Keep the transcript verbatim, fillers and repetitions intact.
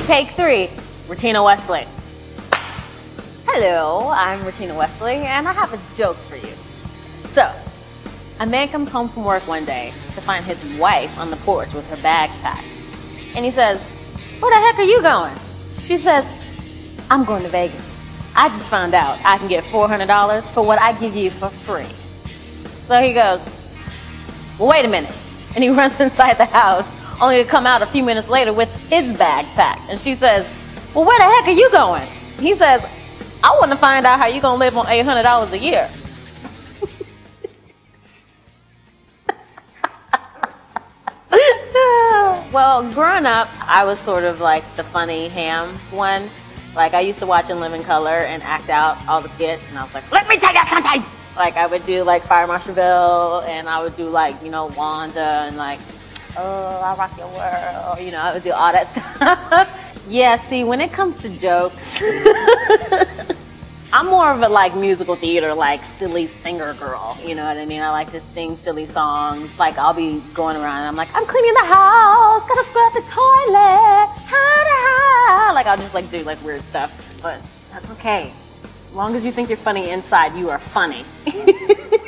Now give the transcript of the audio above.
Take three, Retina Wesley. Hello, I'm Retina Wesley, and I have a joke for you. So, a man comes home from work one day to find his wife on the porch with her bags packed. And he says, "Where the heck are you going?" She says, "I'm going to Vegas. I just found out I can get four hundred dollars for what I give you for free." So he goes, "Well, wait a minute." And he runs inside the house, only to come out a few minutes later with his bags packed. And she says, "Well, where the heck are you going?" He says, "I want to find out how you're going to live on eight hundred dollars a year." Well, growing up, I was sort of like the funny ham one. Like, I used to watch In Living Color and act out all the skits, and I was like, "Let me tell you something!" Like, I would do like Fire Marshal Bill, and I would do like, you know, Wanda, and like, "Oh, I'll rock your world." You know, I would do all that stuff. Yeah, see, when it comes to jokes, I'm more of a like musical theater, like silly singer girl. You know what I mean? I like to sing silly songs. Like, I'll be going around and I'm like, "I'm cleaning the house, gotta scrub the toilet, ha-da-ha." Like, I'll just like do like weird stuff, but that's okay. As long as you think you're funny inside, you are funny.